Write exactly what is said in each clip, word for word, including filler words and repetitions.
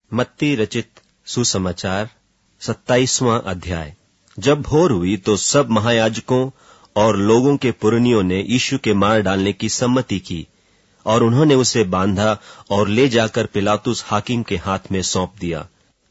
मत्ती रचित सुसमाचार सत्ताईसवां अध्याय। जब भोर हुई तो सब महायाजकों और लोगों के पुरनियों ने यीशु के मार डालने की सम्मति की और उन्होंने उसे बांधा और ले जाकर पिलातुस हाकिम के हाथ में सौंप दिया।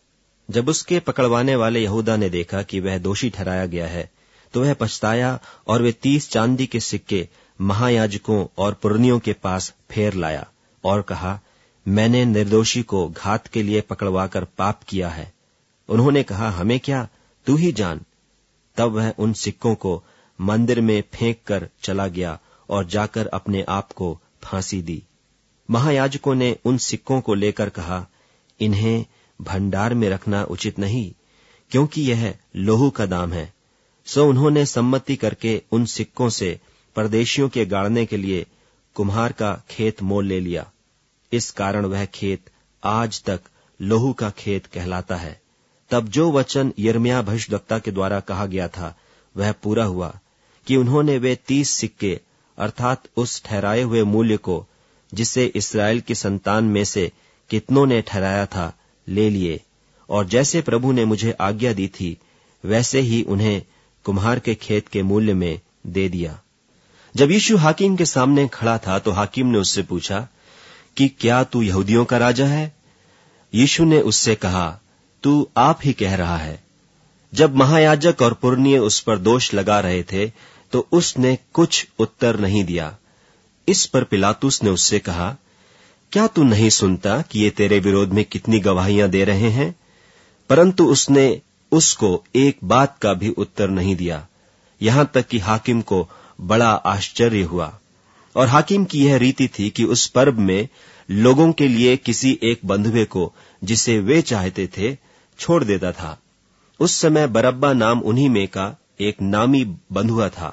जब उसके पकड़वाने वाले यहूदा ने देखा कि वह दोषी ठहराया गया है तो वह पछताया और वे तीस चांदी के सिक्के महायाजकों और पुरनियों के पास फेर लाया और कहा, मैंने निर्दोषी को घात के लिए पकड़वाकर पाप किया है। उन्होंने कहा, हमें क्या, तू ही जान। तब वह उन सिक्कों को मंदिर में फेंक कर चला गया और जाकर अपने आप को फांसी दी। महायाजकों ने उन सिक्कों को लेकर कहा, इन्हें भंडार में रखना उचित नहीं, क्योंकि यह लोहू का दाम है। सो उन्होंने सम्मति करके उन सिक्कों से परदेशियों के गाड़ने के लिए कुम्हार का खेत मोल ले लिया। इस कारण वह खेत आज तक लोहू का खेत कहलाता है। तब जो वचन यिर्मयाह भविष्यद्वक्ता के द्वारा कहा गया था वह पूरा हुआ कि उन्होंने वे तीस सिक्के अर्थात उस ठहराए हुए मूल्य को, जिसे इस्राएल की संतान में से कितनों ने ठहराया था, ले लिए और जैसे प्रभु ने मुझे आज्ञा दी थी वैसे ही उन्हें कुम्हार के खेत के मूल्य में दे दिया। जब यीशु हाकिम के सामने खड़ा था तो हाकिम ने उससे पूछा कि क्या तू यहूदियों का राजा है? यीशु ने उससे कहा, तू आप ही कह रहा है। जब महायाजक और पुरनिये उस पर दोष लगा रहे थे तो उसने कुछ उत्तर नहीं दिया। इस पर पिलातुस ने उससे कहा, क्या तू नहीं सुनता कि ये तेरे विरोध में कितनी गवाहियां दे रहे हैं? परंतु उसने उसको एक बात का भी उत्तर नहीं दिया। यहां तक कि हाकिम को बड़ा आश्चर्य हुआ। और हाकिम की यह रीति थी कि उस पर्व में लोगों के लिए किसी एक बंधुए को, जिसे वे चाहते थे, छोड़ देता था। उस समय बरअब्बा नाम उन्हीं में का एक नामी बंधुआ था।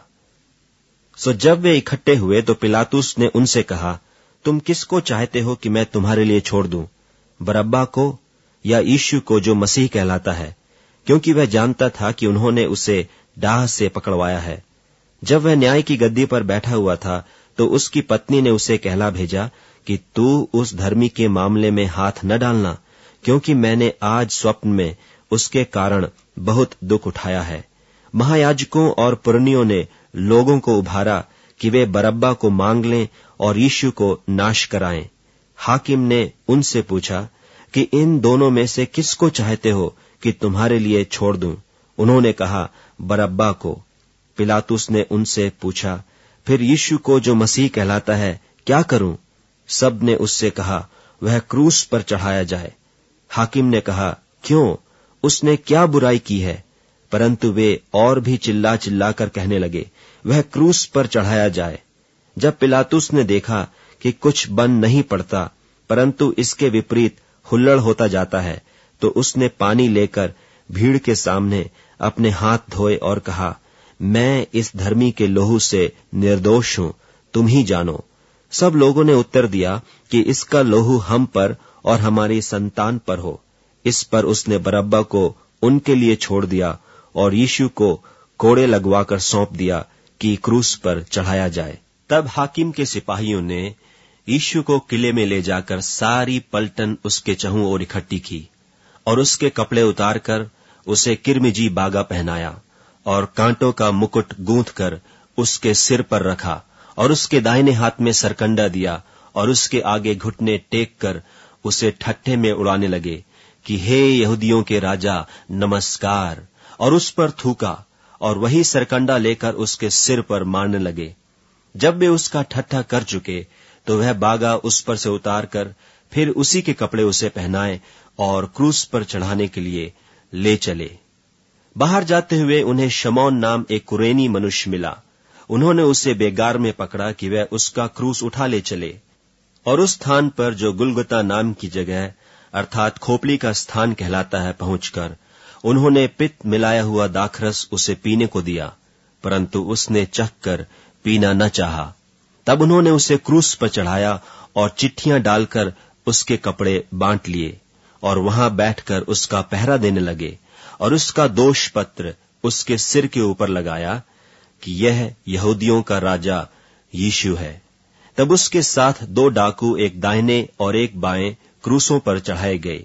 सो जब वे इकट्ठे हुए तो पिलातुस ने उनसे कहा, तुम किसको चाहते हो कि मैं तुम्हारे लिए छोड़ दूं, बरअब्बा को या यीशु को जो मसीह कहलाता है? क्योंकि वह जानता था कि उन्होंने उसे डाह से पकड़वाया है। जब वह न्याय की गद्दी पर बैठा हुआ था तो उसकी पत्नी ने उसे कहला भेजा कि तू उस धर्मी के मामले में हाथ न डालना, क्योंकि मैंने आज स्वप्न में उसके कारण बहुत दुख उठाया है। महायाजकों और पुरनियों ने लोगों को उभारा कि वे बरअब्बा को मांग लें और यीशु को नाश कराएं। हाकिम ने उनसे पूछा कि इन दोनों में से किसको चाहते हो कि तुम्हारे लिए छोड़ दूं? उन्होंने कहा, बरअब्बा को। पिलातुस ने उनसे पूछा, फिर यीशु को जो मसीह कहलाता है क्या करूं? सब ने उससे कहा, वह क्रूस पर चढ़ाया जाए। हाकिम ने कहा, क्यों, उसने क्या बुराई की है? परंतु वे और भी चिल्ला चिल्ला कर कहने लगे, वह क्रूस पर चढ़ाया जाए। जब पिलातुस ने देखा कि कुछ बन नहीं पड़ता परंतु इसके विपरीत हुल्लड़ होता जाता है, तो उसने पानी लेकर भीड़ के सामने अपने हाथ धोए और कहा, मैं इस धर्मी के लोहू से निर्दोष हूं, तुम ही जानो। सब लोगों ने उत्तर दिया कि इसका लोहू हम पर और हमारी संतान पर हो। इस पर उसने बरअब्बा को उनके लिए छोड़ दिया और यीशु को कोड़े लगवाकर सौंप दिया कि क्रूस पर चढ़ाया जाए। तब हाकिम के सिपाहियों ने यीशु को किले में ले जाकर सारी पलटन उसके चहुं ओर इकट्ठी की और उसके कपड़े उतारकर उसे किरमिजी बागा पहनाया और कांटों का मुकुट गूंथ कर उसके सिर पर रखा और उसके दाहिने हाथ में सरकंडा दिया और उसके आगे घुटने टेक कर उसे ठट्ठे में उड़ाने लगे कि हे यहूदियों के राजा, नमस्कार, और उस पर थूका और वही सरकंडा लेकर उसके सिर पर मारने लगे। जब वे उसका ठट्ठा कर चुके तो वह बागा उस पर से उतार कर फिर उसी के कपड़े उसे पहनाए और क्रूस पर चढ़ाने के लिए ले चले। बाहर जाते हुए उन्हें शमौन नाम एक कुरेनी मनुष्य मिला। उन्होंने उसे बेगार में पकड़ा कि वह उसका क्रूस उठा ले चले और उस स्थान पर जो गुलगुता नाम की जगह अर्थात खोपड़ी का स्थान कहलाता है पहुंचकर उन्होंने पित्त मिलाया हुआ दाखरस उसे पीने को दिया, परंतु उसने चखकर पीना न चाहा। तब उन्होंने उसे क्रूस पर चढ़ाया और चिट्ठियां डालकर उसके कपड़े बांट लिए और वहां बैठकर उसका पहरा देने लगे और उसका दोष पत्र उसके सिर के ऊपर लगाया कि यह यहूदियों का राजा यीशु है। तब उसके साथ दो डाकू एक दाहिने और एक बाएं क्रूसों पर चढ़ाए गए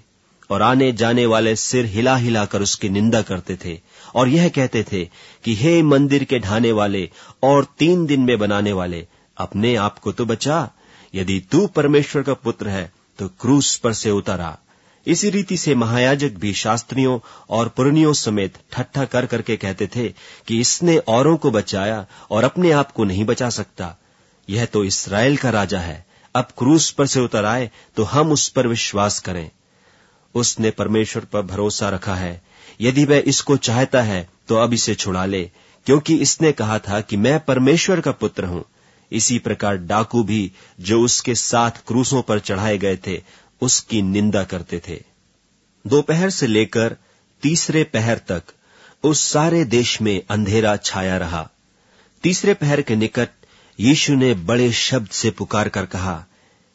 और आने जाने वाले सिर हिला हिला कर उसकी निंदा करते थे और यह कहते थे कि हे मंदिर के ढाने वाले और तीन दिन में बनाने वाले, अपने आप को तो बचा। यदि तू परमेश्वर का पुत्र है तो क्रूस पर से उतर आ। इसी रीति से महायाजक भी शास्त्रियों और पुरनियों समेत ठट्ठा कर करके कहते थे कि इसने औरों को बचाया और अपने आप को नहीं बचा सकता। यह तो इस्राएल का राजा है, अब क्रूस पर से उतर आए तो हम उस पर विश्वास करें। उसने परमेश्वर पर भरोसा रखा है, यदि वह इसको चाहता है तो अब इसे छुड़ा ले, क्योंकि इसने कहा था कि मैं परमेश्वर का पुत्र हूं। इसी प्रकार डाकू भी जो उसके साथ क्रूसों पर चढ़ाए गए थे उसकी निंदा करते थे। दोपहर से लेकर तीसरे पहर तक उस सारे देश में अंधेरा छाया रहा। तीसरे पहर के निकट यीशु ने बड़े शब्द से पुकार कर कहा,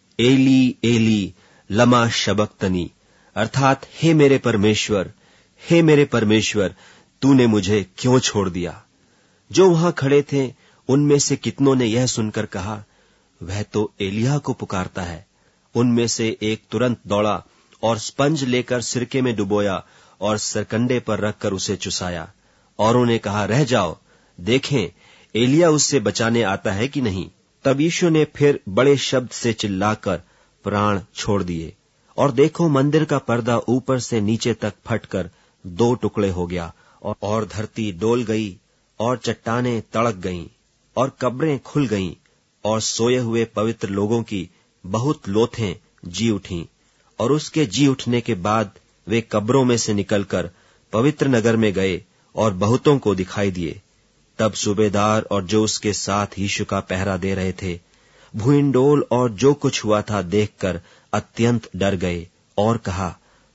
एली एली लमा शबक्तनी, अर्थात हे मेरे परमेश्वर, हे मेरे परमेश्वर, तूने मुझे क्यों छोड़ दिया। जो वहां खड़े थे उनमें से कितनों ने यह सुनकर कहा, वह तो एलिय्याह को पुकारता है। उनमें से एक तुरंत दौड़ा और स्पंज लेकर सिरके में डुबोया और सरकंडे पर रखकर उसे चुसाया। औरों ने कहा, रह जाओ, देखें एलिय्याह उससे बचाने आता है कि नहीं। तब यीशु ने फिर बड़े शब्द से चिल्लाकर प्राण छोड़ दिए, और देखो मंदिर का पर्दा ऊपर से नीचे तक फटकर दो टुकड़े हो गया, और धरती डोल गई और चट्टानें तड़क गईं और कब्रें खुल गईं, और सोए हुए पवित्र लोगों की बहुत लोथें जी उठीं। और उसके जी उठने के बाद वे कब्रों में से निकलकर पवित्र नगर में गए और बहुतों को दिखाई दिए। तब सूबेदार और जो उसके साथ यीशु का पहरा दे रहे थे भूइंडोल और जो कुछ हुआ था देखकर अत्यंत डर गए और कहा,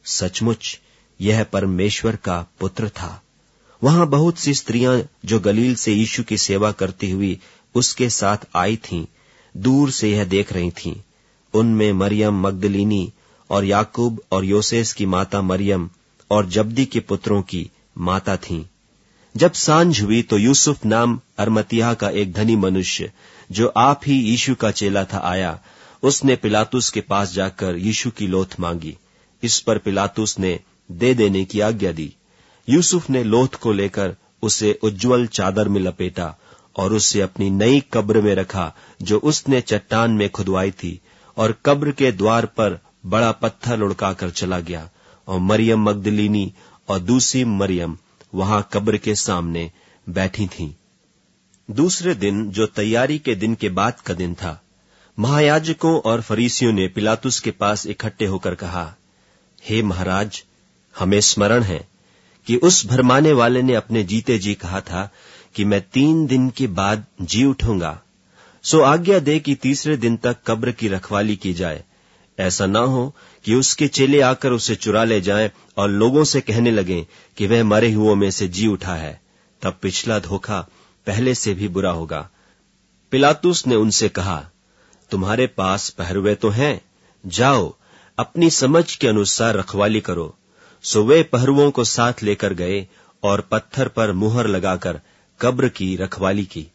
सचमुच यह परमेश्वर का पुत्र था। वहां बहुत सी स्त्रियां जो गलील से यीशु की सेवा करती हुई उसके साथ आई थीं, दूर से यह देख रही थीं। उनमें मरियम मगदलीनी और याकूब और योसेस की माता मरियम और जब्दी के पुत्रों की माता थीं। जब सांझ हुई तो यूसुफ नाम अरमतियाह का एक धनी मनुष्य, जो आप ही यीशु का चेला था, आया। उसने पिलातुस के पास जाकर यीशु की लोथ मांगी। इस पर पिलातुस ने दे देने की आज्ञा दी। यूसुफ ने लोथ को लेकर उसे उज्ज्वल चादर में लपेटा और उसे अपनी नई कब्र में रखा जो उसने चट्टान में खुदवाई थी, और कब्र के द्वार पर बड़ा पत्थर लुढ़काकर चला गया। और मरियम मगदलीनी और दूसरी मरियम वहां कब्र के सामने बैठी थीं। दूसरे दिन, जो तैयारी के दिन के बाद का दिन था, महायाजकों और फरीसियों ने पिलातुस के पास इकट्ठे होकर कहा, हे महाराज, हमें स्मरण है कि उस भरमाने वाले ने अपने जीते जी कहा था कि मैं तीन दिन के बाद जी उठूंगा। सो आज्ञा दे कि तीसरे दिन तक कब्र की रखवाली की जाए, ऐसा ना हो कि उसके चेले आकर उसे चुरा ले जाएं और लोगों से कहने लगें कि वह मरे हुओं में से जी उठा है। तब पिछला धोखा पहले से भी बुरा होगा। पिलातुस ने उनसे कहा, तुम्हारे पास पहरुए तो हैं, जाओ अपनी समझ के अनुसार रखवाली करो। सो वे पहरुओं को साथ लेकर गए और पत्थर पर मुहर लगाकर कब्र की रखवाली की।